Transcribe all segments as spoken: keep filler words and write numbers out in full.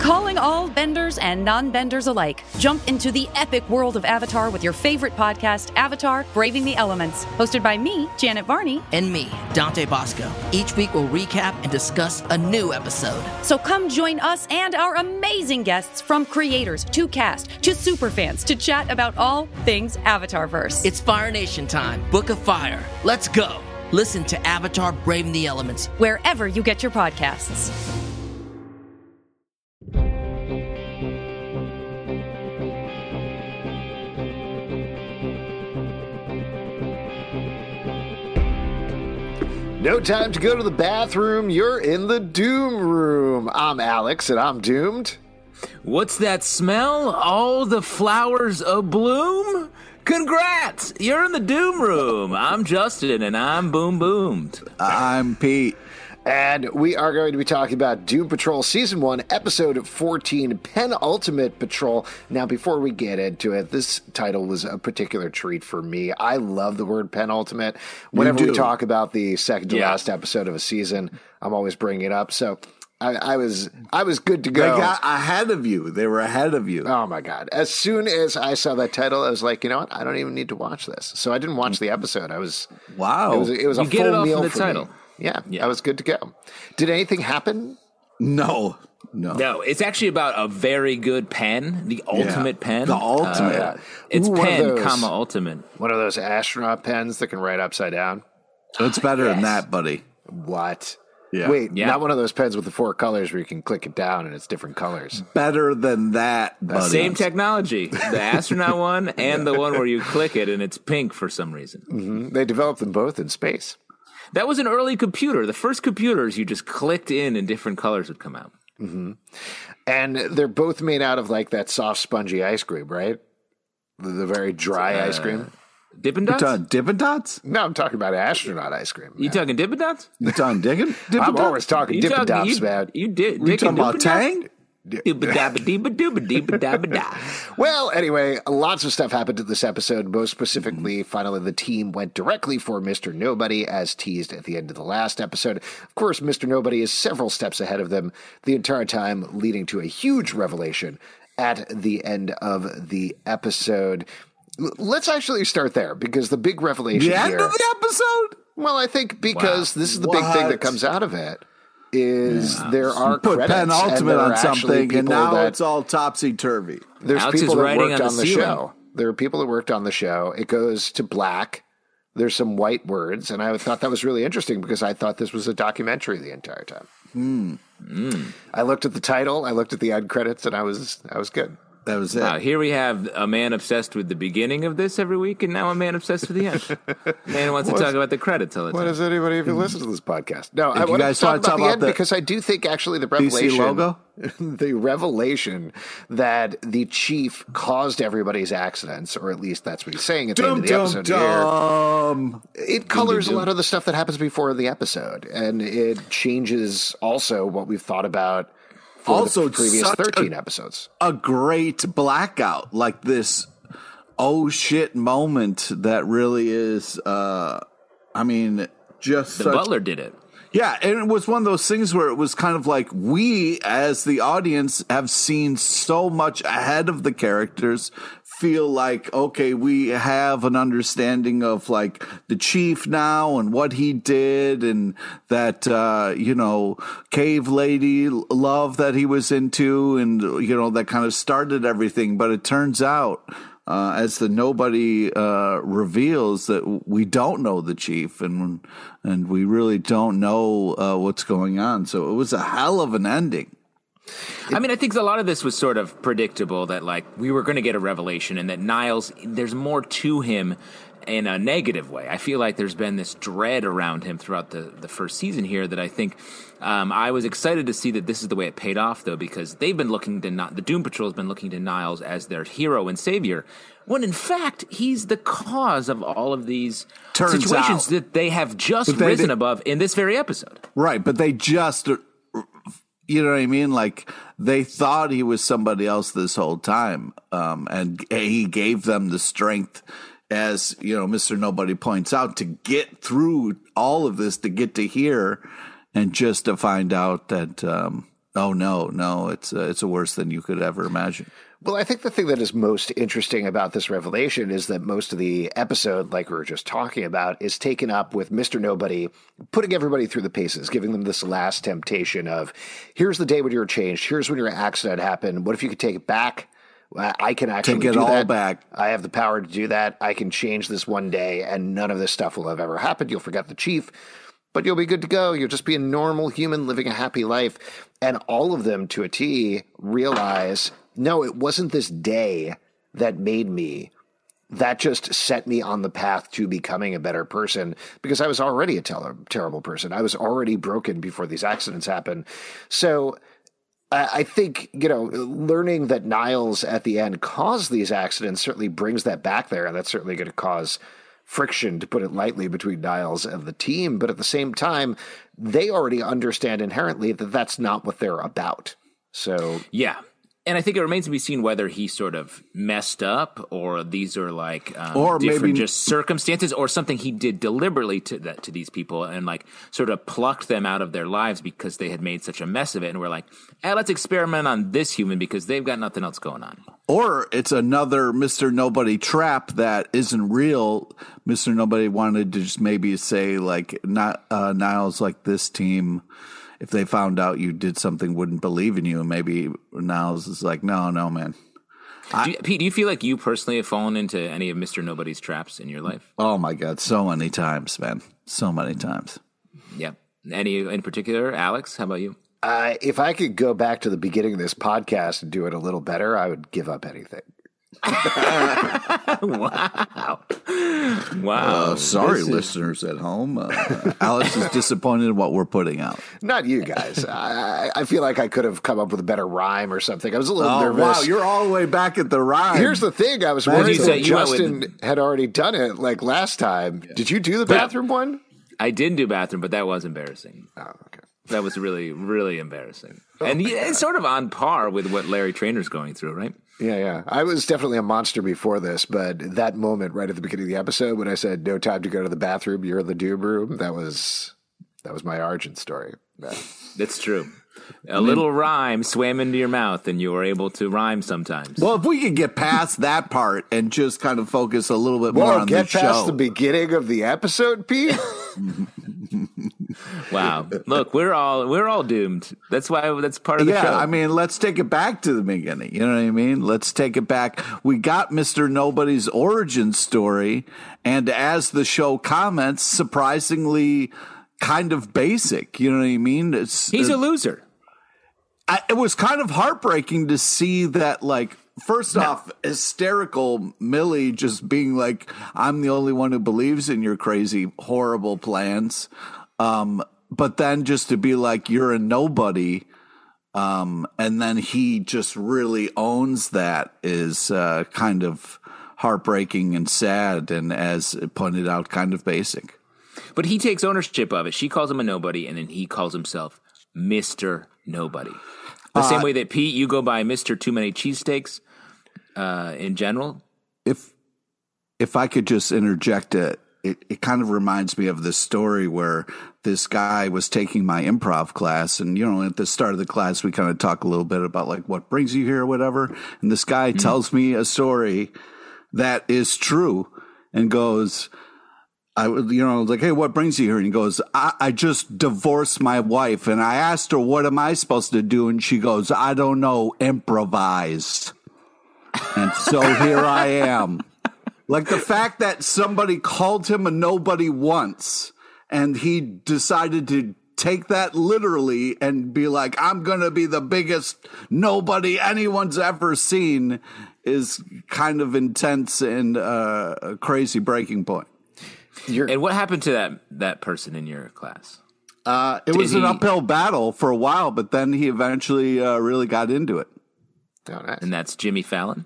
Calling all benders and non-benders alike. Jump into the epic world of Avatar with your favorite podcast, Avatar: Braving the Elements. Hosted by me, Janet Varney. And me, Dante Bosco. Each week we'll recap and discuss a new episode. So come join us and our amazing guests, from creators to cast to superfans, to chat about all things Avatarverse. It's Fire Nation time. Book of Fire. Let's go. Listen to Avatar: Braving the Elements wherever you get your podcasts. No time to go to the bathroom. You're in the Doom Room. I'm Alex, and I'm doomed. What's that smell? All the flowers abloom? Congrats! You're in the Doom Room. I'm Justin, and I'm boom boomed. I'm Pete. And we are going to be talking about Doom Patrol Season one, Episode fourteen, Penultimate Patrol. Now, before we get into it, this title was a particular treat for me. I love the word penultimate. Whenever we talk about the second to yeah. last episode of a season, I'm always bringing it up. So I, I was I was good to go. They got ahead of you. They were ahead of you. Oh, my God. As soon as I saw that title, I was like, you know what? I don't even need to watch this. So I didn't watch the episode. I was Wow. It was, it was a you full get it off meal the for title. me. Yeah, yeah, I was good to go. Did anything happen? No, no. No, it's actually about a very good pen, the ultimate yeah. pen. The ultimate. Uh, it's Ooh, pen, those, comma, ultimate. One of those astronaut pens that can write upside down. So it's better yes. than that, buddy. What? Yeah. Wait, yeah. not one of those pens with the four colors where you can click it down and it's different colors. Better than that, buddy. Same technology. The astronaut one and the one where you click it and it's pink for some reason. Mm-hmm. They developed them both in space. That was an early computer. The first computers, you just clicked in and different colors would come out. Mm-hmm. And they're both made out of like that soft, spongy ice cream, right? The, the very dry uh, ice cream. Dippin' Dots? You're talking Dippin' Dots? No, I'm talking about astronaut ice cream. You talking Dippin' Dots? You talking Dippin' Dots? I'm always talking You Dippin' talking- Dots, you, man. You did. You talking about Tang? Dooba-dabba-dooba-dooba-dabba-da. Well, anyway, lots of stuff happened in this episode. Most specifically, finally, the team went directly for Mister Nobody, as teased at the end of the last episode. Of course, Mister Nobody is several steps ahead of them the entire time, leading to a huge revelation at the end of the episode. L- Let's actually start there, because the big revelation The end here, of the episode? well, I think because Wow. this is the big thing that What? comes out of it, is there are Put credits, and penultimate there are on actually something, and people now that- it's all topsy-turvy. There's Alex people is that writing worked on on the the ceiling. show. There are people that worked on the show. It goes to black. There's some white words, and I thought that was really interesting because I thought this was a documentary the entire time. Hmm. Mm. I looked at the title, I looked at the end credits, and I was I was good. That was it. Wow, here we have a man obsessed with the beginning of this every week, and now a man obsessed with the end. Man wants to talk about the credits all the What time. does anybody even listen to this podcast? No, I you want to guys talk wanna about talk the about end the because I do think actually the D C revelation, logo? the revelation that the chief caused everybody's accidents, or at least that's what he's saying at the end of the episode here. dum. It colors a lot of the stuff that happens before the episode, and it changes also what we've thought about for Also, the previous such a- thirteen episodes. A great blackout, like this oh shit moment that really is, uh, I mean, just The such, Butler did it. yeah, and it was one of those things where it was kind of like we, as the audience, have seen so much ahead of the characters, feel like, okay, we have an understanding of like the chief now and what he did, and that, uh, you know, cave lady love that he was into, and, you know, that kind of started everything. But it turns out, Uh, as the Nobody uh, reveals, that we don't know the chief, and and we really don't know uh, what's going on. So it was a hell of an ending. I mean, I think a lot of this was sort of predictable, that like we were going to get a revelation, and that Niles, there's more to him in a negative way. I feel like there's been this dread around him throughout the, the first season here that I think um, I was excited to see that this is the way it paid off, though, because they've been looking to not, the Doom Patrol has been looking to Niles as their hero and savior, when in fact he's the cause of all of these Turns situations out. that they have just they- risen they- above in this very episode. Right, but they just, you know what I mean? Like, they thought he was somebody else this whole time, um, and he gave them the strength, as, you know, Mister Nobody points out, to get through all of this, to get to here, and just to find out that, um, Oh, no, no, it's uh, it's worse than you could ever imagine. Well, I think the thing that is most interesting about this revelation is that most of the episode, like we were just talking about, is taken up with Mister Nobody putting everybody through the paces, giving them this last temptation of, here's the day when you were changed, here's when your accident happened, what if you could take it back? I can actually take it do all that. back. I have the power to do that. I can change this one day, and none of this stuff will have ever happened. You'll forget the chief, but you'll be good to go. You'll just be a normal human living a happy life. And all of them, to a T, realize, no, it wasn't this day that made me. That just set me on the path to becoming a better person, because I was already a ter- terrible person. I was already broken before these accidents happened. So I think, you know, learning that Niles at the end caused these accidents certainly brings that back there. And that's certainly going to cause friction, to put it lightly, between Niles and the team. But at the same time, they already understand inherently that that's not what they're about. So, yeah. And I think it remains to be seen whether he sort of messed up, or these are like um, or different maybe just circumstances, or something he did deliberately to that to these people, and like sort of plucked them out of their lives because they had made such a mess of it. And we're like, hey, let's experiment on this human because they've got nothing else going on. Or it's another Mister Nobody trap that isn't real. Mister Nobody wanted to just maybe say, like, not uh, Niles, like, this team, if they found out you did something, wouldn't believe in you. And maybe Niles is like, no, no, man. I, do you, Pete, do you feel like you personally have fallen into any of Mister Nobody's traps in your life? Oh, my God. So many times, man. So many times. Yeah. Any in particular? Alex, how about you? Uh, if I could go back to the beginning of this podcast and do it a little better, I would give up anything. Wow. Wow. Uh, sorry, This listeners at home. Uh, Alex is disappointed in what we're putting out. Not you guys. I, I feel like I could have come up with a better rhyme or something. I was a little Oh, nervous. wow. You're all the way back at the rhyme. Here's the thing. I was Man, worried you that said you went Justin with- had already done it like last time. Did you do the bathroom one? I didn't do bathroom, but that was embarrassing. Oh, okay. That was really, really embarrassing. And yeah, it's sort of on par with what Larry Trainor's going through, right? Yeah, yeah. I was definitely a monster before this, but that moment right at the beginning of the episode when I said, no time to go to the bathroom, you're in the doom room, that was that was my origin story. Yeah. That's true. A little rhyme swam into your mouth, and you were able to rhyme sometimes. Well, if we could get past that part and just kind of focus a little bit more Well, on get the past show. the beginning of the episode, Pete. Wow. Look, we're all we're all doomed. That's why that's part of the yeah, show. I mean, let's take it back to the beginning. You know what I mean? Let's take it back. We got Mister Nobody's origin story, and as the show comments, surprisingly kind of basic. You know what I mean? It's, he's uh, a loser. I, it was kind of heartbreaking to see that, like, first off, hysterical Millie just being like, I'm the only one who believes in your crazy, horrible plans. Um, but then just to be like, you're a nobody. Um, and then he just really owns that is uh, kind of heartbreaking and sad. And as pointed out, kind of basic. But he takes ownership of it. She calls him a nobody, and then he calls himself Mister Nobody. The Uh, same way that, Pete, you go by Mister Too Many Cheesesteaks uh, in general. If if I could just interject it, it, it kind of reminds me of this story where this guy was taking my improv class, and, you know, at the start of the class, we kind of talk a little bit about, like, what brings you here or whatever. And this guy mm-hmm. tells me a story that is true and goes, I, you know, like, hey, what brings you here? And he goes, I, I just divorced my wife, and I asked her, what am I supposed to do? And she goes, I don't know, improvise. And so here I am. Like, the fact that somebody called him a nobody once, and he decided to take that literally and be like, I'm going to be the biggest nobody anyone's ever seen, is kind of intense and uh, a crazy breaking point. You're, And what happened to that that person in your class? Uh, it Did was an he- uphill battle for a while, but then he eventually uh, really got into it. oh, nice. And that's Jimmy Fallon?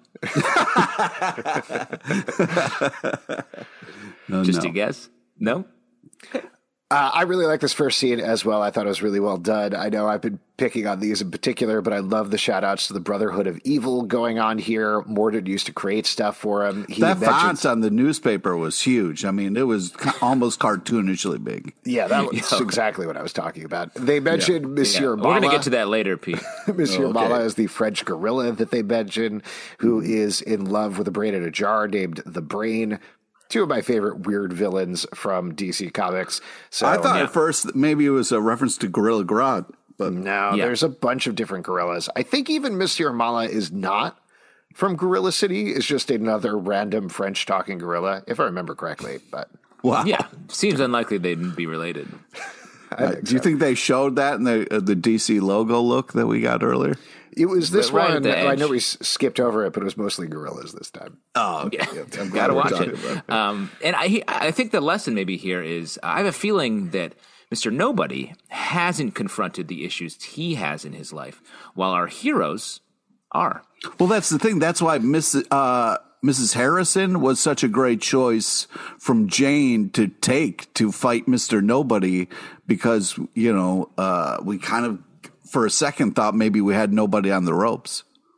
No, Just no. a guess? No? Uh, I really like this first scene as well. I thought it was really well done. I know I've been picking on these in particular, but I love the shout outs to the Brotherhood of Evil going on here. Mordred used to create stuff for him. He that mentions- font on the newspaper was huge. I mean, it was almost cartoonishly big. Yeah, that was okay. exactly what I was talking about. They mentioned yeah. Monsieur yeah. Mala. We're going to get to that later, Pete. Monsieur oh, okay. Mala is the French gorilla that they mention, who mm. is in love with a brain in a jar named the Brain. Two of my favorite weird villains from D C Comics. So I thought yeah. at first that maybe it was a reference to Gorilla Grodd, but no, yeah. there's a bunch of different gorillas. I think even Monsieur Mala is not from Gorilla City. It's just another random French talking gorilla, if I remember correctly. But wow, yeah, seems unlikely they'd be related. Uh, do you so. think they showed that in the uh, the D C logo look that we got earlier? It was this right one. I know we s- skipped over it, but it was mostly gorillas this time. Oh, yeah. I'm glad to watch it. Um, and I, I think the lesson maybe here is I have a feeling that Mister Nobody hasn't confronted the issues he has in his life, while our heroes are. Well, that's the thing. That's why Miss Uh, Missus Harrison was such a great choice from Jane to take to fight Mister Nobody, because, you know, uh, we kind of, for a second, thought maybe we had nobody on the ropes.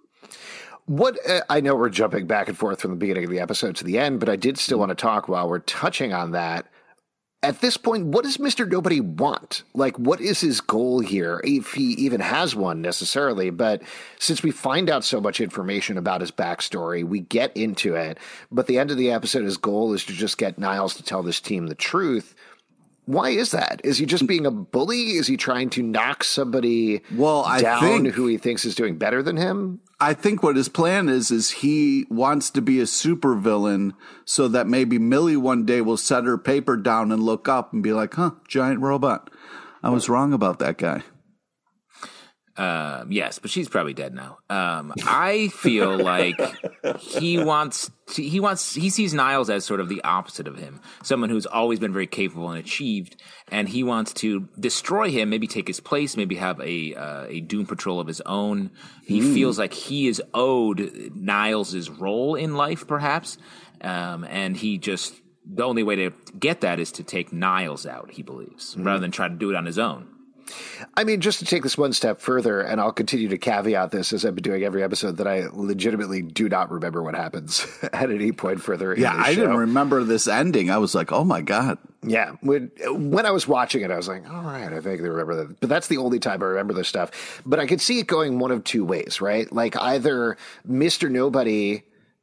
What uh, I know we're jumping back and forth from the beginning of the episode to the end, but I did still want to talk while we're touching on that. At this point, what does Mister Nobody want? Like, what is his goal here? If he even has one necessarily, but since we find out so much information about his backstory, we get into it. But the end of the episode, his goal is to just get Niles to tell this team the truth. Why is that? Is he just being a bully? Is he trying to knock somebody well, I down think, who he thinks is doing better than him? I think what his plan is, is he wants to be a supervillain so that maybe Millie one day will set her paper down and look up and be like, huh, giant robot. I was wrong about that guy. Uh, yes, but she's probably dead now. Um, I feel like he wants to, he wants he sees Niles as sort of the opposite of him, someone who's always been very capable and achieved, and he wants to destroy him, maybe take his place, maybe have a uh, a Doom Patrol of his own. He mm. feels like he is owed Niles' role in life, perhaps, um, and he just the only way to get that is to take Niles out. He believes, mm. rather than try to do it on his own. I mean, just to take this one step further, and I'll continue to caveat this as I've been doing every episode, that I legitimately do not remember what happens at any point further in yeah, the show. I didn't remember this ending. I was like, oh my God. Yeah. When, when I was watching it, I was like, all right, I vaguely remember that. But that's the only time I remember this stuff. But I could see it going one of two ways, right? Like either Mister Nobody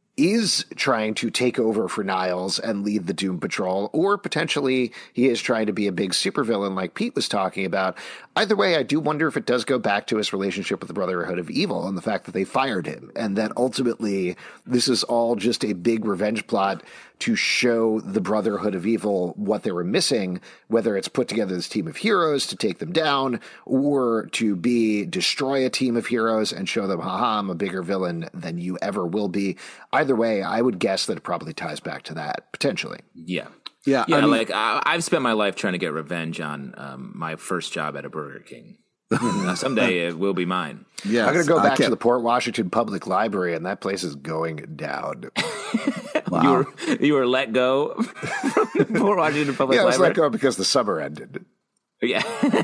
is trying to take over for Niles and lead the Doom Patrol, or potentially he is trying to be a big supervillain like Pete was talking about. Either way, I do wonder if it does go back to his relationship with the Brotherhood of Evil and the fact that they fired him, and that ultimately this is all just a big revenge plot to show the Brotherhood of Evil what they were missing, whether it's put together this team of heroes to take them down, or to be destroy a team of heroes and show them, haha, I'm a bigger villain than you ever will be. Either way, I would guess that it probably ties back to that, potentially. Yeah. Yeah, yeah. I mean, like I, I've spent my life trying to get revenge on um, my first job at a Burger King. uh, someday it will be mine. Yeah, I'm going to go back to the Port Washington Public Library, and that place is going down. Wow. You were you were let go from the Port Washington Public Library. Yeah, I was let go because the summer ended. Yeah.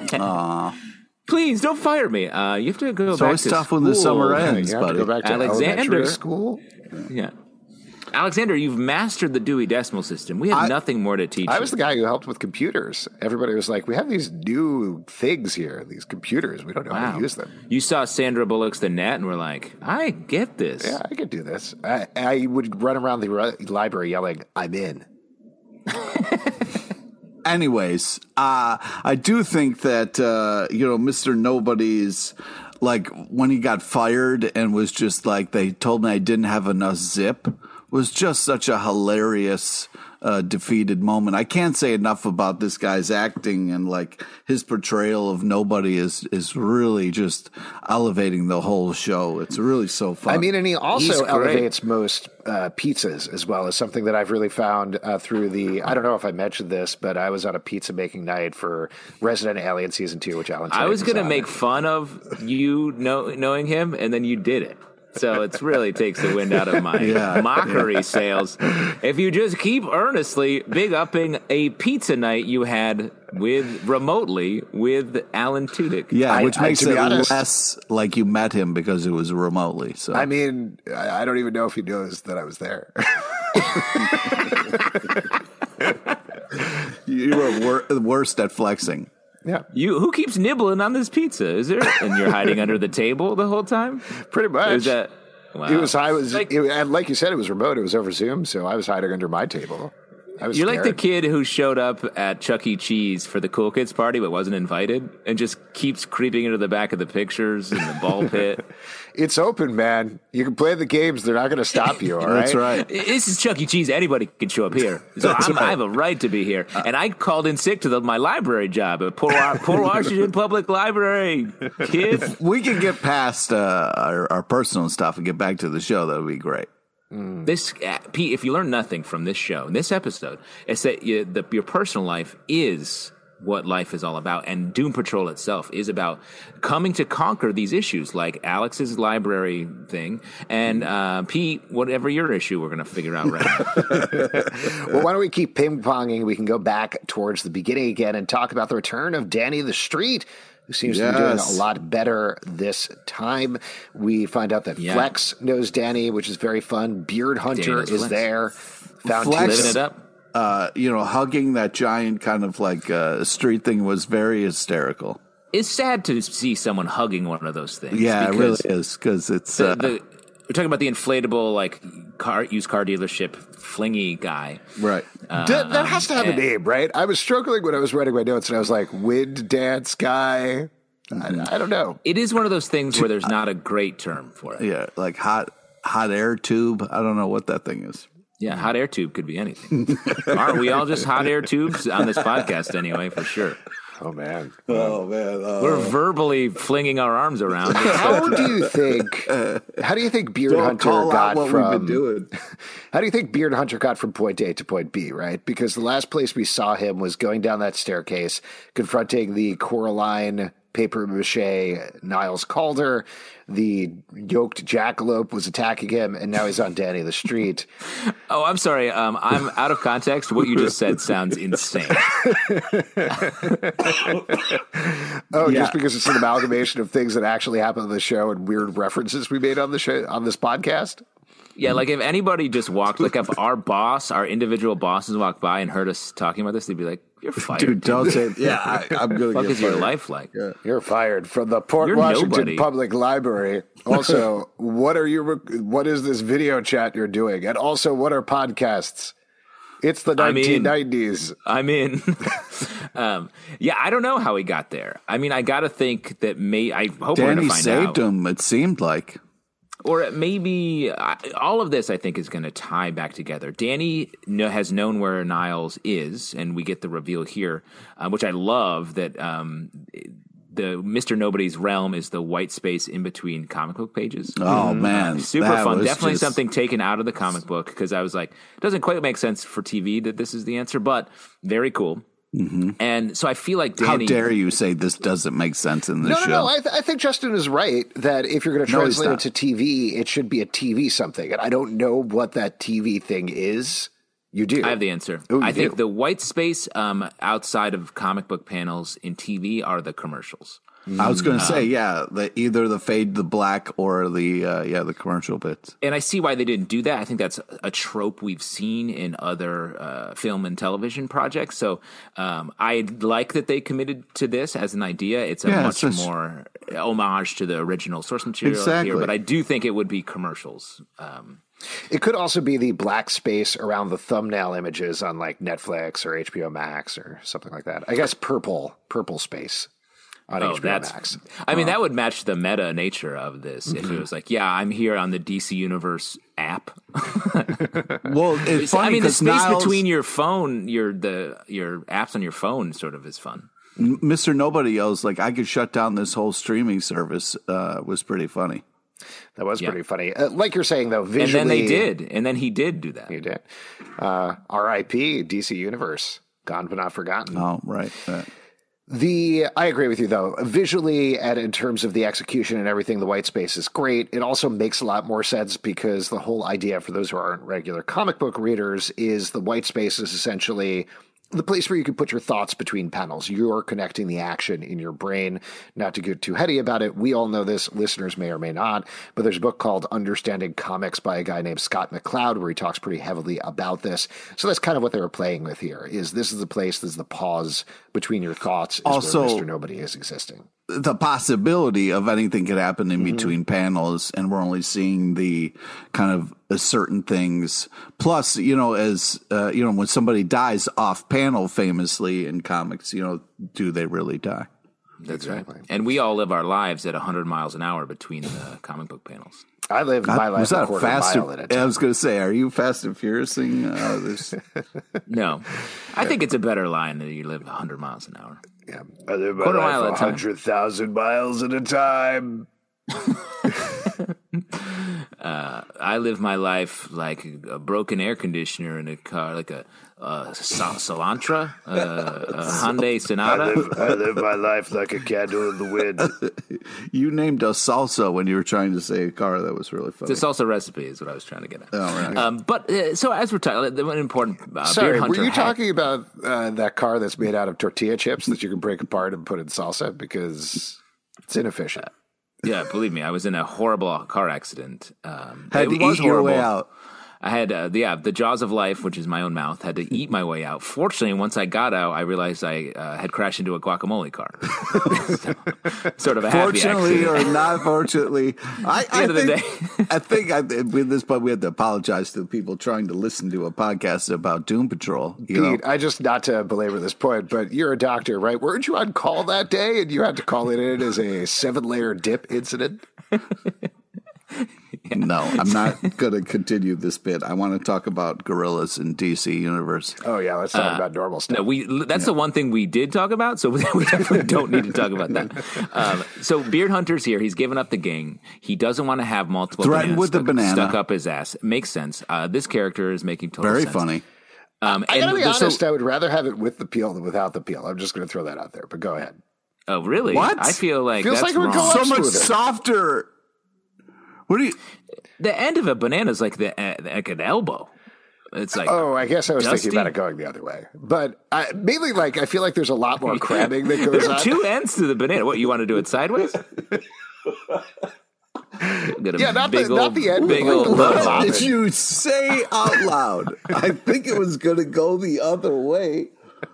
Aww. Please don't fire me. Uh, you have to go so back it's to tough school. when the summer ends, you have buddy. to go back to Alexander elementary school. Yeah. Alexander, you've mastered the Dewey Decimal System. We have I, nothing more to teach I you. was the guy who helped with computers. Everybody was like, we have these new things here, these computers. We don't know wow. how to use them. You saw Sandra Bullock's The Net and were like, I get this. Yeah, I could do this. I, I would run around the re- library yelling, I'm in. Anyways, uh, I do think that, uh, you know, Mister Nobody's, like, when he got fired and was just like, they told me I didn't have enough zip, was just such a hilarious uh, defeated moment. I can't say enough about this guy's acting, and like his portrayal of Nobody is is really just elevating the whole show. It's really so fun. I mean, and he also He's elevates most uh, pizzas as well, as something that I've really found uh, through the, I don't know if I mentioned this, but I was on a pizza making night for Resident Alien Season two, which Alan I was going to on. make fun of you know, knowing him, and then you did it. So it really takes the wind out of my yeah, mockery yeah. sails. If you just keep earnestly big upping a pizza night you had with remotely with Alan Tudyk. Yeah, I- which I- makes to be it honest- less like you met him because it was remotely. So I mean, I I don't even know if he knows that I was there. you were wor- the worst at flexing. Yeah, You who keeps nibbling on this pizza? Is there? And you're hiding under the table the whole time. pretty much. Is that? Wow. It was. I was. Like- it, and like you said, it was remote. It was over Zoom, so I was hiding under my table. I was. You're like the scared. kid who showed up at Chuck E. Cheese for the cool kids party but wasn't invited and just keeps creeping into the back of the pictures in the ball pit. It's open, man. You can play the games. They're not going to stop you. All right. That's right. This is Chuck E. Cheese. Anybody can show up here. So I'm, I have a right to be here. And I called in sick to the, my library job at Port, Port Washington Public Library. Kid. We can get past uh, our, our personal stuff and get back to the show. That would be great. This, uh, Pete, if you learn nothing from this show, this episode, it's that you, the, your personal life is what life is all about. And Doom Patrol itself is about coming to conquer these issues like Alex's library thing. And uh, Pete, whatever your issue, we're going to figure out right now. Well, why don't we keep ping-ponging? We can go back towards the beginning again and talk about the return of Danny the Street, who seems to be doing Yes. a lot better this time. We find out that Yeah. Flex knows Danny, which is very fun. Beard Hunter knows is Flex. there. Found Flex- Living it up. Uh, you know, hugging that giant kind of like uh, street thing was very hysterical. It's sad to see someone hugging one of those things. Yeah, it really because is because it's The, uh, the, we're talking about the inflatable, like, car used car dealership flingy guy. right. That, that has to have a and- name, right? I was struggling when I was writing my notes, and I was like, wind dance guy. I, I don't know. It is one of those things where there's not a great term for it. Yeah, like hot hot air tube. I don't know what that thing is. Yeah, hot air tube could be anything. Aren't we all just hot air tubes on this podcast anyway, for sure? Oh, man. Oh man, We're verbally flinging our arms around. How do you think? How do you think Beard don't Hunter call got out what from? we've been doing. How do you think Beard Hunter got from point A to point B? Right, because the last place we saw him was going down that staircase, confronting the Coraline paper mache Niles Calder. The yoked jackalope was attacking him, and now he's on Danny the Street. Oh, I'm sorry. Um, I'm out of context. What you just said sounds insane. Oh, Yeah. just because it's an amalgamation of things that actually happened on the show and weird references we made on the show on this podcast. Yeah, like if anybody just walked, like if our boss, our individual bosses walked by and heard us talking about this, they'd be like, "You're fired, Dude, don't say. Yeah, I, I'm gonna What the fuck get is your fired. life like?" You're fired from the Port You're Washington nobody. Public Library. Also, what are you? What is this video chat you're doing? And also, what are podcasts? It's the I mean- nineteen nineties. I'm in. um, yeah, I don't know how he got there. I mean, I got to think that may. I hope we're going Danny to find saved out. him. It seemed like. Or maybe I, all of this, I think, is going to tie back together. Danny kn- has known where Niles is, and we get the reveal here, uh, which I love. That um, the Mister Nobody's realm is the white space in between comic book pages. Oh man, Super that fun. was Definitely just- something taken out of the comic book because I was like, it doesn't quite make sense for T V that this is the answer, but very cool. Mm-hmm. And so I feel like How Danny. dare you say this doesn't make sense in this No, no, show? no. I, th- I think Justin is right that if you're going to No, he's translate it not. to T V, it should be a T V something. And I don't know what that T V thing is. You do. I have the answer. Oh, you I think do? the white space um, outside of comic book panels in T V are the commercials. I was going to say, Um, yeah, the, either the fade to black or the uh, yeah the commercial bits. And I see why they didn't do that. I think that's a trope we've seen in other uh, film and television projects. So um, I like that they committed to this as an idea. It's a Yeah, much it's just- more homage to the original source material Exactly. here. But I do think it would be commercials. Um, It could also be the black space around the thumbnail images on like Netflix or H B O Max or something like that. I guess purple, purple space on Oh, H B O that's. Max. I mean, that would match the meta nature of this if it was like, yeah, I'm here on the D C Universe app. Well, it's funny I mean, the because space Niles, between your phone, your the your apps on your phone, sort of is fun. Mister Nobody yells like I could shut down this whole streaming service. Uh, was pretty funny. That was Yeah. pretty funny. Uh, like you're saying though, And visually, then they did, and then he did do that. He did. Uh, R I P D C Universe, gone but not forgotten. Oh, right. Uh, The I agree with you though. Visually and in terms of the execution and everything, the white space is great. It also makes a lot more sense because the whole idea for those who aren't regular comic book readers is the white space is essentially the place where you can put your thoughts between panels. You're connecting the action in your brain. Not to get too heady about it, we all know this, listeners may or may not, but there's a book called Understanding Comics by a guy named Scott McCloud where he talks pretty heavily about this. So that's kind of what they were playing with here, is this is the place, this is the pause between your thoughts, is also, where Mister Nobody is existing. The possibility of anything could happen in mm-hmm. between panels, and we're only seeing the kind of uh, certain things. Plus, you know, as uh, you know, when somebody dies off panel, famously in comics, you know, do they really die? That's exactly. right. And we all live our lives at one hundred miles an hour between the comic book panels. I live my life was that a quarter fast mile at a time. I was going to say, are you Fast and Furiousing uh, this? No. I think it's a better line that you live one hundred miles an hour. Yeah. I live my quarter life one hundred thousand miles at a time. uh, I live my life like a broken air conditioner in a car, like a uh, Solantra, uh, a Hyundai Sonata. I live, I live my life like a candle in the wind. You named a salsa when you were trying to say a car. That was really funny. The salsa recipe is what I was trying to get at. Oh, right. Um, but uh, so as we're talking, an important uh, Sorry, Beard Hunter were you hat. talking about uh, that car that's made out of tortilla chips that you can break apart and put in salsa? Because it's inefficient. Yeah, believe me, I was in a horrible car accident. Um, Had it to was eat your horrible. way out. I had, uh, the, yeah, the jaws of life, which is my own mouth, had to eat my way out. Fortunately, once I got out, I realized I uh, had crashed into a guacamole car. So, sort of a happy Fortunately accident. or not fortunately, I, At the I end of the think, day. I think I, with this point we had to apologize to the people trying to listen to a podcast about Doom Patrol. You Pete, know? I just, not to belabor this point, but you're a doctor, right? Weren't you on call that day and you had to call it in as a seven-layer dip incident? Yeah. No, I'm not going to continue this bit. I want to talk about gorillas in D C Universe. Oh, yeah, let's talk Uh, about normal stuff. No, we that's yeah. the one thing we did talk about, so we definitely don't need to talk about that. Um, so Beard Hunter's here. He's given up the gang. He doesn't want to have multiple Threatened bananas with the stuck, banana. stuck up his ass. It makes sense. Uh, this character is making total Very sense. funny. Um, I gotta be and honest, so, I would rather have it with the peel than without the peel. I'm just going to throw that out there, but go ahead. Oh, really? What? I feel like Feels that's like it would go wrong. up So much smoother. softer. What do you? The end of a banana is like the uh, like an elbow. It's like Oh, I guess I was Dusty. thinking about it going the other way. But I, mainly, like, I feel like there's a lot more crabbing that goes there are on. two ends to the banana. What, you want to do it sideways? Got a Yeah, not the- big not old, the end, big but like old the butt left. pop. Did you say out loud? I think it was going to go the other way.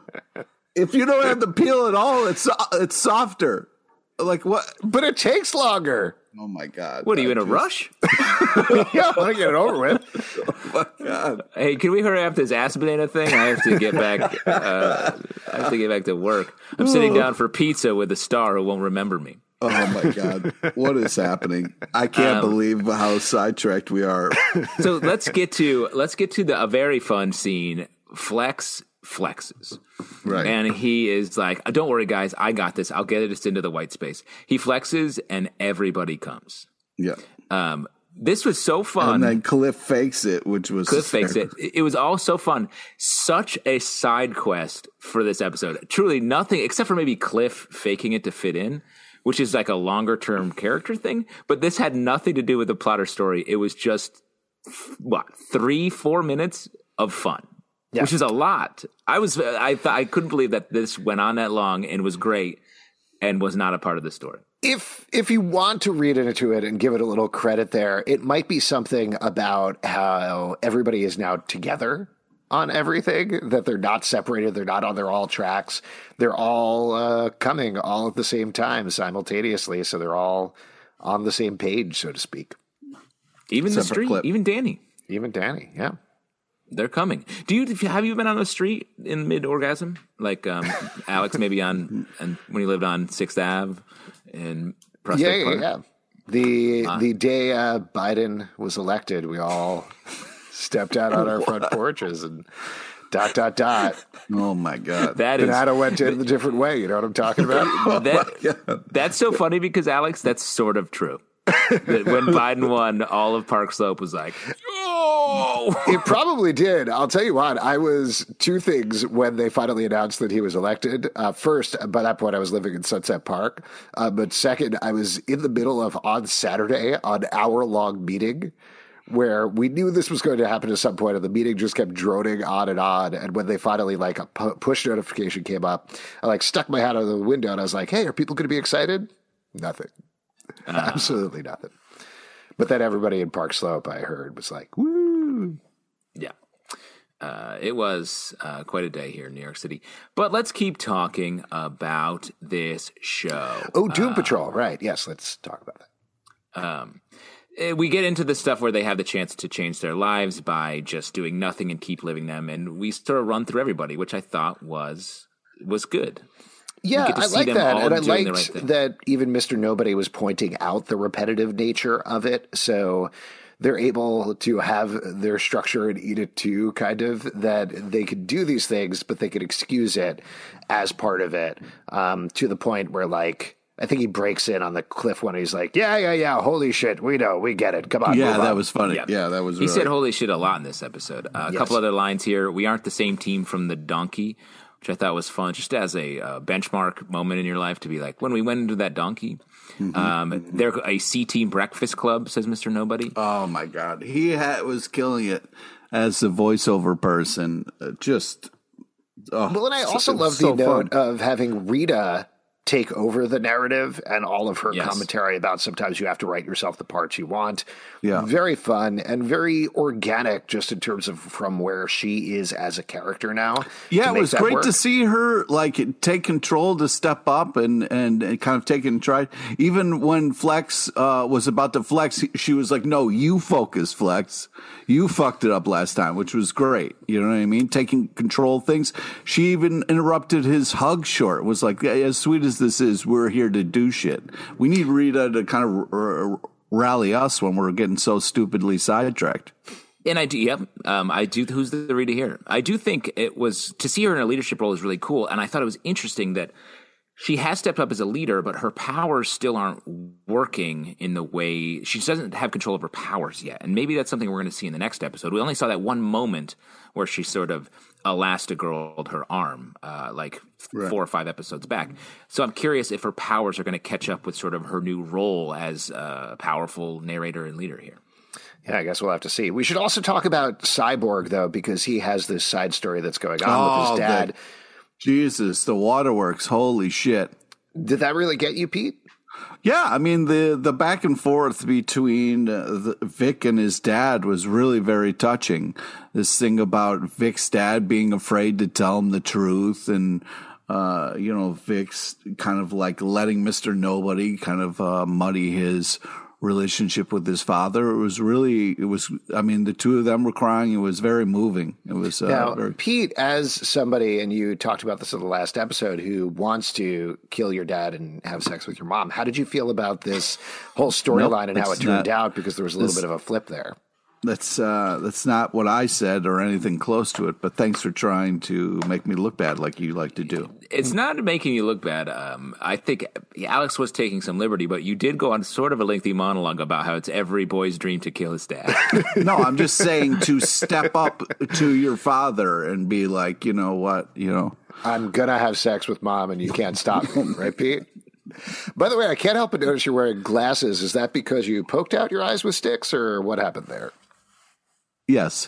If you don't have the peel at all, it's it's softer. Like what? But it takes longer. Oh my god! What are you I in a just- rush? Yeah, I want to get it over with. Oh my god! Hey, can we hurry up this ass banana thing? I have to get back. Uh, I have to get back to work. I'm sitting down for pizza with a star who won't remember me. Oh my god! What is happening? I can't Um, believe how sidetracked we are. So let's get to let's get to the a very fun scene. Flex flexes. Right. And he is like, don't worry, guys, I got this. I'll get it into the white space. He flexes and everybody comes. Yeah. Um, this was so fun. And then Cliff fakes it, which was Cliff fakes it. It was all so fun. Such a side quest for this episode. Truly nothing except for maybe Cliff faking it to fit in, which is like a longer term character thing. But this had nothing to do with the plot or story. It was just, what, three, four minutes of fun. Yeah. Which is a lot. I was I I couldn't believe that this went on that long and was great and was not a part of the story. If if you want to read into it and give it a little credit there, it might be something about how everybody is now together on everything, that they're not separated, they're not on their all tracks. They're all uh, coming all at the same time simultaneously, so they're all on the same page, so to speak. Even Except the for street, Clip. even Danny. Even Danny, yeah. They're coming. Do you have you been on the street in mid orgasm like um, Alex maybe on and when he lived on Sixth Avenue in Prospect Yeah, yeah, Park? yeah. The Uh, the day uh, Biden was elected, we all stepped out on our front porches and dot dot dot. Oh my god! That is Banana went in a different way. You know what I'm talking about? that, that's so funny because Alex, that's sort of true. That when Biden won, all of Park Slope was like, oh. It probably did. I'll tell you what, I was two things when they finally announced that he was elected. Uh, first, by that point, I was living in Sunset Park. Uh, but second, I was in the middle of, on Saturday, an hour-long meeting where we knew this was going to happen at some point, and the meeting just kept droning on and on. And when they finally, like, a pu- push notification came up, I, like, stuck my head out of the window, and I was like, hey, are people going to be excited? Nothing. Uh. Absolutely nothing. But then everybody in Park Slope, I heard, was like, woo. Yeah. Uh, it was uh, quite a day here in New York City. But let's keep talking about this show. Oh, Doom uh, Patrol. Right. Yes, let's talk about that. Um, we get into the stuff where they have the chance to change their lives by just doing nothing and keep living them. And we sort of run through everybody, which I thought was was good. Yeah, I like that. And I liked right that even Mister Nobody was pointing out the repetitive nature of it. So they're able to have their structure and eat it too, kind of, that they could do these things, but they could excuse it as part of it, um, to the point where, like, I think he breaks in on the cliff when he's like, yeah, yeah, yeah, holy shit, we know, we get it, come on. Yeah, that on. was funny. Yeah, yeah that was He really... said holy shit a lot in this episode. Uh, a yes. couple other lines here. We aren't the same team from the donkey, which I thought was fun, just as a uh, benchmark moment in your life to be like, when we went into that donkey, mm-hmm. um, mm-hmm. they're a C-Team breakfast club, says Mister Nobody. Oh, my God. He had, was killing it as a voiceover person. Uh, just, oh, well, and I also so, love the so note fun. of having Rita take over the narrative and all of her yes. commentary about sometimes you have to write yourself the parts you want. Yeah. Very fun and very organic just in terms of from where she is as a character now. Yeah, it was great work. to see her like take control, to step up and, and, and kind of take it in stride. Even when Flex uh, was about to flex, she was like, no, you focus, Flex. You fucked it up last time, which was great. You know what I mean? Taking control of things. She even interrupted his hug short. Was like, as sweet as this is, we're here to do shit. We need Rita to kind of r- r- rally us when we're getting so stupidly sidetracked. And I do, yep. Um, I do. Who's the Rita here? I do think it was to see her in a leadership role is really cool. And I thought it was interesting that she has stepped up as a leader, but her powers still aren't working in the way she doesn't have control of her powers yet. And maybe that's something we're going to see in the next episode. We only saw that one moment where she sort of Elastigirled her arm, uh, like right. four or five episodes back. So I'm curious if her powers are going to catch up with sort of her new role as a powerful narrator and leader here. Yeah, I guess we'll have to see. We should also talk about Cyborg, though, because he has this side story that's going on oh, with his dad. The, Jesus, the waterworks. Holy shit. Did that really get you, Pete? Yeah, I mean, the, the back and forth between uh, the, Vic and his dad was really very touching. This thing about Vic's dad being afraid to tell him the truth and, uh, you know, Vic's kind of like letting Mister Nobody kind of uh, muddy his relationship with his father. It was really, it was, I mean, the two of them were crying. It was very moving. It was uh, now, very... Pete, as somebody, and you talked about this in the last episode, who wants to kill your dad and have sex with your mom. How did you feel about this whole storyline nope, and how it turned not, out? Because there was a little bit of a flip there. That's uh, that's not what I said or anything close to it, but thanks for trying to make me look bad like you like to do. It's not making you look bad. Um, I think Alex was taking some liberty, but you did go on sort of a lengthy monologue about how it's every boy's dream to kill his dad. No, I'm just saying to step up to your father and be like, you know what, you know. I'm going to have sex with mom and you can't stop me, right, Pete? By the way, I can't help but notice you're wearing glasses. Is that because you poked out your eyes with sticks or what happened there? Yes.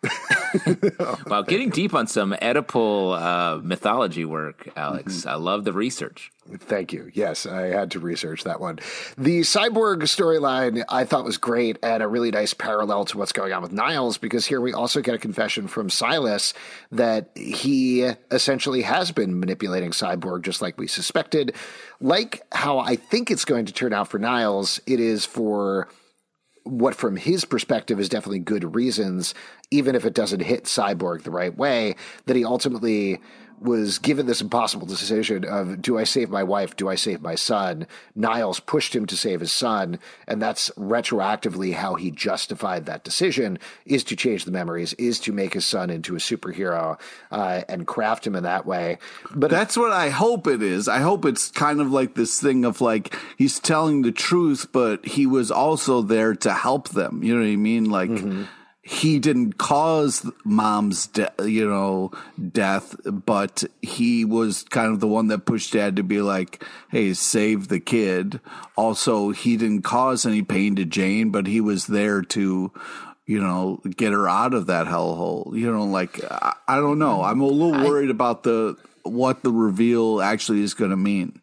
Wow, getting deep on some Oedipal uh, mythology work, Alex. Mm-hmm. I love the research. Thank you. Yes, I had to research that one. The Cyborg storyline I thought was great and a really nice parallel to what's going on with Niles, because here we also get a confession from Silas that he essentially has been manipulating Cyborg just like we suspected. Like how I think it's going to turn out for Niles, it is for what from his perspective is definitely good reasons, even if it doesn't hit Cyborg the right way, that he ultimately was given this impossible decision of, do I save my wife? Do I save my son? Niles pushed him to save his son, and that's retroactively how he justified that decision, is to change the memories, is to make his son into a superhero uh, and craft him in that way. But that's what I hope it is. I hope it's kind of like this thing of like, he's telling the truth, but he was also there to help them. You know what I mean? Like, mm-hmm. he didn't cause mom's, de- you know, death, but he was kind of the one that pushed dad to be like, hey, save the kid. Also, he didn't cause any pain to Jane, but he was there to, you know, get her out of that hellhole. You know, like, I, I don't know. I'm a little worried I, about the what the reveal actually is going to mean.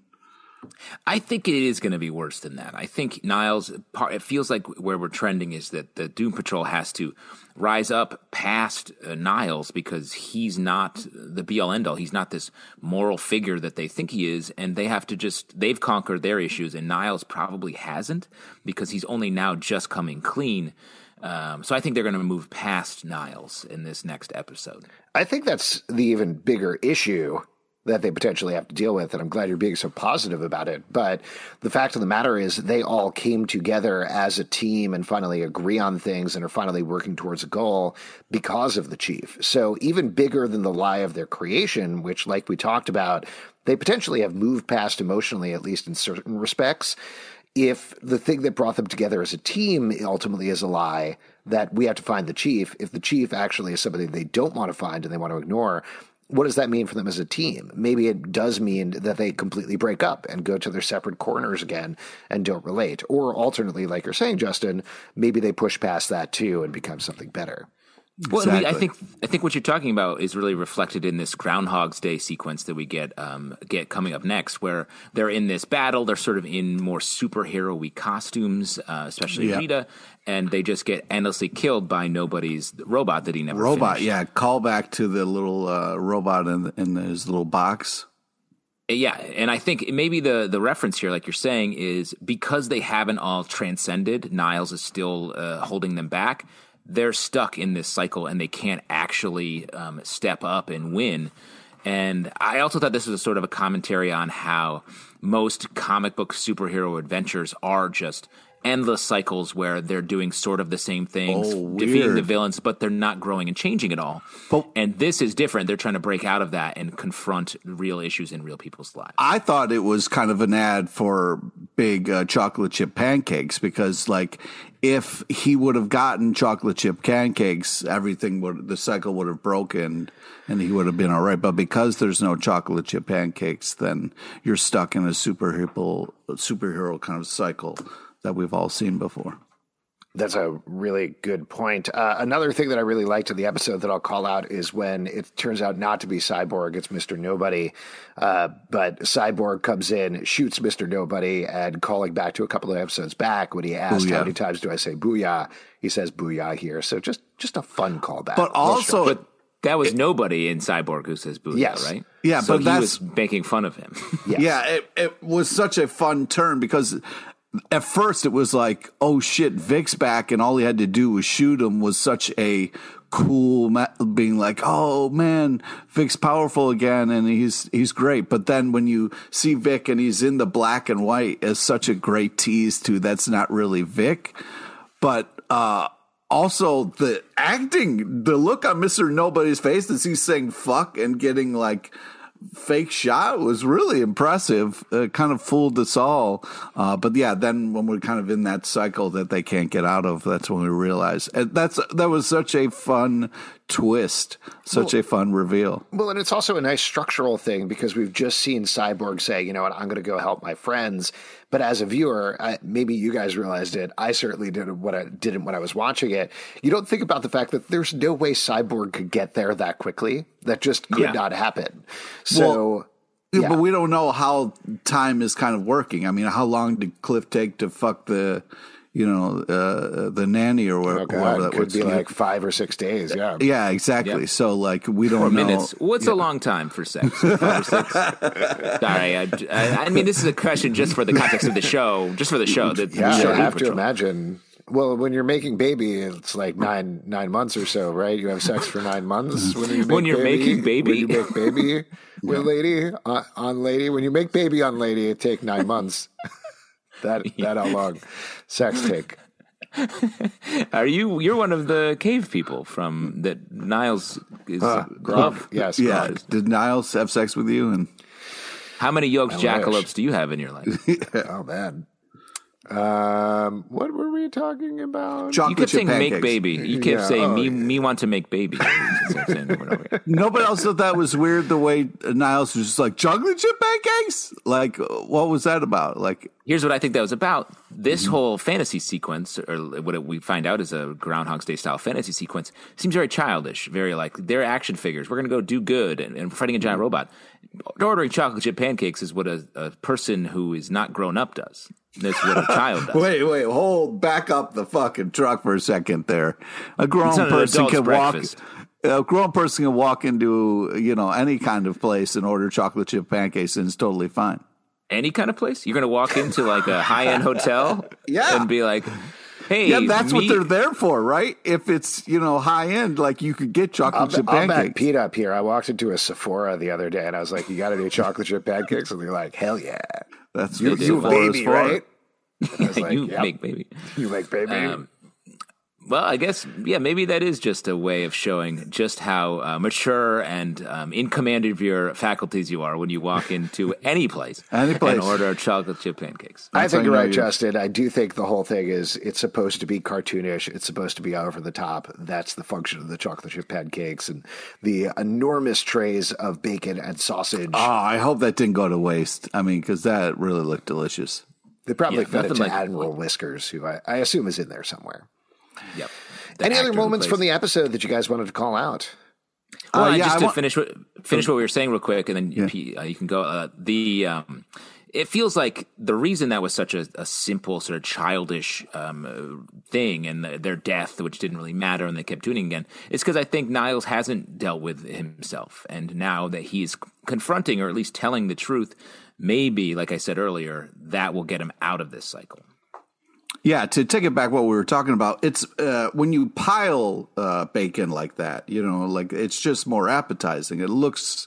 I think it is going to be worse than that. I think Niles, it feels like where we're trending is that the Doom Patrol has to rise up past uh, Niles because he's not the be-all, end-all. He's not this moral figure that they think he is, and they have to just, they've conquered their issues, and Niles probably hasn't because he's only now just coming clean. Um, so I think they're going to move past Niles in this next episode. I think that's the even bigger issue that they potentially have to deal with, and I'm glad you're being so positive about it. But the fact of the matter is they all came together as a team and finally agree on things and are finally working towards a goal because of the chief. So even bigger than the lie of their creation, which, like we talked about, they potentially have moved past emotionally, at least in certain respects. If the thing that brought them together as a team ultimately is a lie, that we have to find the chief, if the chief actually is somebody they don't want to find and they want to ignore, what does that mean for them as a team? Maybe it does mean that they completely break up and go to their separate corners again and don't relate. Or alternately, like you're saying, Justin, maybe they push past that too and become something better. Well, Exactly. I, mean, I think I think what you're talking about is really reflected in this Groundhog's Day sequence that we get um, get coming up next, where they're in this battle. They're sort of in more superhero-y costumes, uh, especially Yeah. Rita, and they just get endlessly killed by Nobody's robot that he never Robot, finished. yeah. Call back to the little uh, robot in, in his little box. Yeah, and I think maybe the the reference here, like you're saying, is because they haven't all transcended, Niles is still uh, holding them back. They're stuck in this cycle and they can't actually um, step up and win. And I also thought this was a sort of a commentary on how most comic book superhero adventures are just endless cycles where they're doing sort of the same things, Oh, defeating weird. the villains, but they're not growing and changing at all. But- and this is different. They're trying to break out of that and confront real issues in real people's lives. I thought it was kind of an ad for big uh, chocolate chip pancakes because, like, if he would have gotten chocolate chip pancakes, everything would the cycle would have broken and he would have been all right. But because there's no chocolate chip pancakes, then you're stuck in a superhero superhero kind of cycle that we've all seen before. That's a really good point. Uh, another thing that I really liked in the episode that I'll call out is when it turns out not to be Cyborg, it's Mister Nobody. Uh, but Cyborg comes in, shoots Mister Nobody, and calling back to a couple of episodes back when he asked, Booyah. how many times do I say booyah? He says booyah here. So just, just a fun callback. But Well, also, But that was Nobody in Cyborg who says booyah, Yes. right? Yeah, so but he that's- was making fun of him. yes. yeah, it, it was such a fun turn because at first it was like, oh shit, Vic's back, and all he had to do was shoot him was such a cool, ma- being like, oh man, Vic's powerful again, and he's he's great. But then when you see Vic and he's in the black and white, as such a great tease to that's not really Vic, but uh, also the acting, the look on Mister Nobody's face as he's saying fuck and getting like fake shot was really impressive. Uh, kind of fooled us all. Uh, but yeah, then when we're kind of in that cycle that they can't get out of, that's when we realize and that's that was such a fun twist, such Well, a fun reveal. Well, and it's also a nice structural thing because we've just seen Cyborg say, you know what, I'm going to go help my friends. But as a viewer, I, maybe you guys realized it. I certainly didn't when I didn't when I was watching it. You don't think about the fact that there's no way Cyborg could get there that quickly. That just could Yeah. not happen. So, Yeah, yeah. but we don't know how time is kind of working. I mean, how long did Cliff take to fuck the, you know, uh, the nanny or whatever, oh God, whatever that could was? be like five or six days. Yeah. Yeah, exactly. Yeah. So like we don't Four know. minutes. What's a long time for sex? Five or six? Sorry, I, I, I mean this is a question just for the context of the show, just for the show. The, the Yeah, show I have to Patrol. imagine. Well, when you're making baby, it's like nine nine months or so, right? You have sex for nine months when you make When you're baby, making baby. When you make baby with lady on, on lady. When you make baby on lady, it take nine months. that that how long sex take? Are you? You're one of the cave people from that Niles is Uh, love. Yes. Yeah. Grump. Did Niles have sex with you? And How many yoked I wish. jackalopes do you have in your life? Oh man. Um, what were we talking about? Chocolate You kept chip saying pancakes. make baby. You kept Yeah, saying oh, me yeah. me want to make baby. Nobody else thought that was weird the way Niles was just like, chocolate chip pancakes? Like, what was that about? Like, Here's what I think that was about. This Mm-hmm. whole fantasy sequence, or what we find out is a Groundhog's Day style fantasy sequence, seems very childish, very like they're action figures. We're going to go do good and, and fighting a giant robot. Ordering chocolate chip pancakes is what a, a person who is not grown up does. That's what a child does. wait, wait, hold, back up the fucking truck for a second there. A grown It's not an person adult's can breakfast. walk. A grown person can walk into, you know, any kind of place and order chocolate chip pancakes, and it's totally fine. Any kind of place? You're going to walk into like a high end hotel, Yeah. and be like, "Hey, Yeah, that's me- what they're there for, right? If it's, you know, high end, like you could get chocolate I'll, chip I'll back pancakes. Pete up here. I walked into a Sephora the other day and I was like, you got to do chocolate chip pancakes? And they're like, hell yeah. That's You, what you a Sephora is baby, for. right? I was like, you yep. make baby." You make baby. Um, Well, I guess, yeah, maybe that is just a way of showing just how uh, mature and um, in command of your faculties you are when you walk into any place, Any place. and order chocolate chip pancakes. I That's think how you're you know right, you- Justin. I do think the whole thing is it's supposed to be cartoonish. It's supposed to be over the top. That's the function of the chocolate chip pancakes and the enormous trays of bacon and sausage. Oh, I hope that didn't go to waste. I mean, because that really looked delicious. they probably yeah, fed it to nothing like- Admiral Whiskers, who I, I assume is in there somewhere. Yep. The Any other actor who moments plays- from the episode that you guys wanted to call out? Well, Uh, and yeah, just I to want- finish what finish what we were saying real quick, and then you, P- uh, you can go. Uh, the um, it feels like the reason that was such a, a simple, sort of childish um, uh, thing, and the, their death, which didn't really matter, and they kept doing it again, is because I think Niles hasn't dealt with himself, and now that he's confronting, or at least telling the truth, maybe, like I said earlier, that will get him out of this cycle. Yeah, to take it back, what we were talking about, it's uh, when you pile uh, bacon like that, you know, like it's just more appetizing. It looks,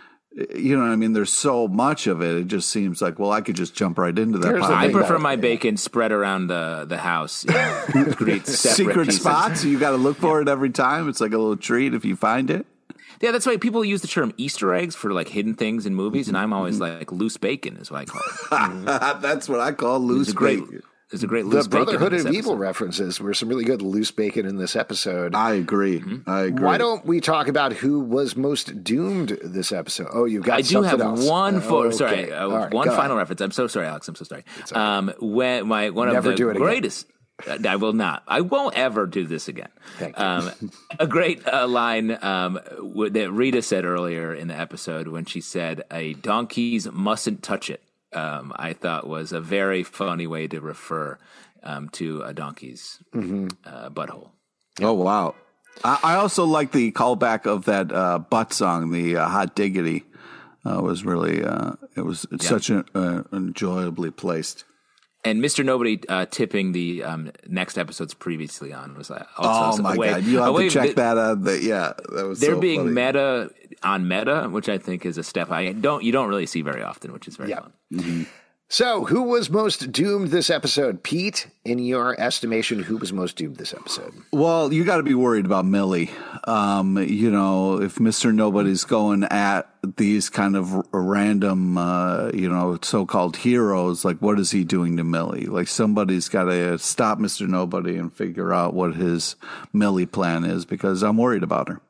you know what I mean? There's so much of it. It just seems like, well, I could just jump right into that Here's the pile. I thing prefer about- my bacon spread around the the house. You know, great separate Secret pieces. spots. You got to look for it every time. It's like a little treat if you find it. Yeah, that's why people use the term Easter eggs for like hidden things in movies, and I'm always like loose bacon is what I call it. That's what I call There's loose a great, bacon. there's a great The loose bacon. Brotherhood in of this Evil episode. references were some really good loose bacon in this episode. I agree. I agree. Why don't we talk about who was most doomed this episode? Oh, you've got I do something have else. one for Okay. sorry, uh, All right, one go final ahead. reference. I'm so sorry, Alex. I'm so sorry. Um, when my one Never of do the it again. greatest. uh, I will not. I won't ever do this again. Thank you. Um, a great uh, line um, w- that Rita said earlier in the episode when she said, "A donkeys mustn't touch it." Um, I thought was a very funny way to refer um, to a donkey's Mm-hmm. uh, butthole. Oh, wow. I, I also like the callback of that uh, butt song, the uh, Hot Diggity. Uh, was really, uh, it was it's Yeah. such an uh, enjoyably placed. And Mister Nobody uh, tipping the um, next episodes previously on was uh, also Oh, my a way, God. You a have way to check that- that out. The, yeah, that was They're so being funny. meta on meta, which I think is a step I don't you don't really see very often, which is very Yeah. fun. So, who was most doomed this episode? Pete, in your estimation, who was most doomed this episode? Well, you got to be worried about Millie. Um, you know, if Mister Nobody's going at these kind of r- random, uh, you know, so-called heroes, like what is he doing to Millie? Like somebody's got to stop Mister Nobody and figure out what his Millie plan is, because I'm worried about her.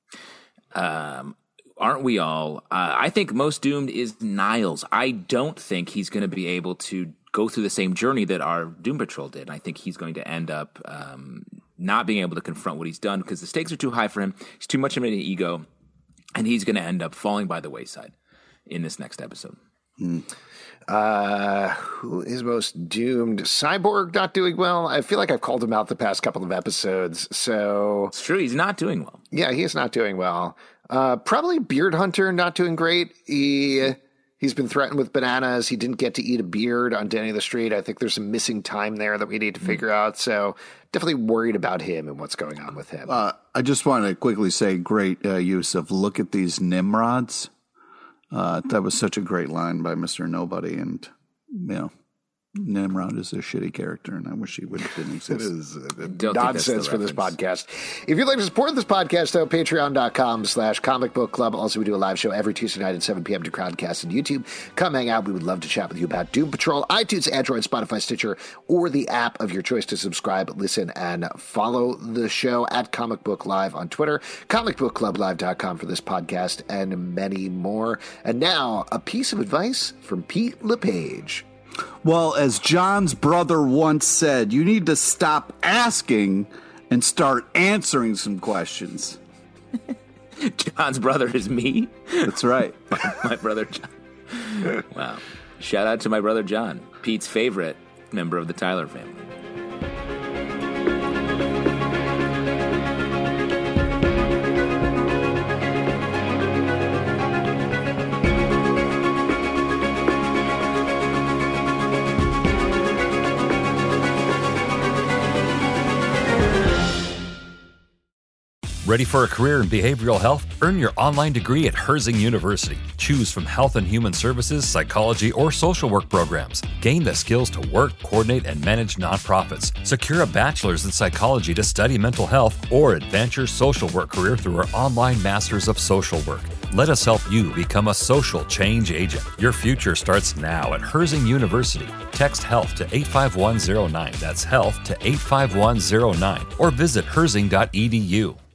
Um, aren't we all? Uh, I think most doomed is Niles. I don't think he's going to be able to go through the same journey that our Doom Patrol did. I think he's going to end up um, not being able to confront what he's done because the stakes are too high for him. He's too much of an ego, and he's going to end up falling by the wayside in this next episode. Uh, who is most doomed? Cyborg not doing well. I feel like I've called him out the past couple of episodes. So, It's true. He's not doing well. yeah, he's not doing well. Uh, probably Beard Hunter not doing great. He, he's been threatened with bananas. He didn't get to eat a beard on Danny the Street. I think there's some missing time there that we need to figure out. So, definitely worried about him and what's going on with him. Uh, I just want to quickly say great uh, use of look at these Nimrods. Uh, that was such a great line by Mister Nobody. And, you know, Nimrod is a shitty character, and I wish he would have didn't exist. It is uh, Don't nonsense for this reference. podcast. If you'd like to support this podcast, though, patreon.com slash comic book club. Also, we do a live show every Tuesday night at seven p.m. to Crowdcast and YouTube. Come hang out. We would love to chat with you about Doom Patrol, iTunes, Android, Spotify, Stitcher, or the app of your choice to subscribe, listen, and follow the show at Comic Book Live on Twitter, comic book club live dot com for this podcast, and many more. And now, a piece of advice from Pete LePage. Well, as John's brother once said, you need to stop asking and start answering some questions. John's brother is me? That's right. My brother John. Wow. Shout out to my brother John, Pete's favorite member of the Tyler family. Ready for a career in behavioral health? Earn your online degree at Herzing University. Choose from health and human services, psychology, or social work programs. Gain the skills to work, coordinate, and manage nonprofits. Secure a bachelor's in psychology to study mental health, or advance your social work career through our online Masters of Social Work. Let us help you become a social change agent. Your future starts now at Herzing University. Text HEALTH to eight five one zero nine. That's HEALTH to eight five one zero nine. Or visit herzing dot e d u.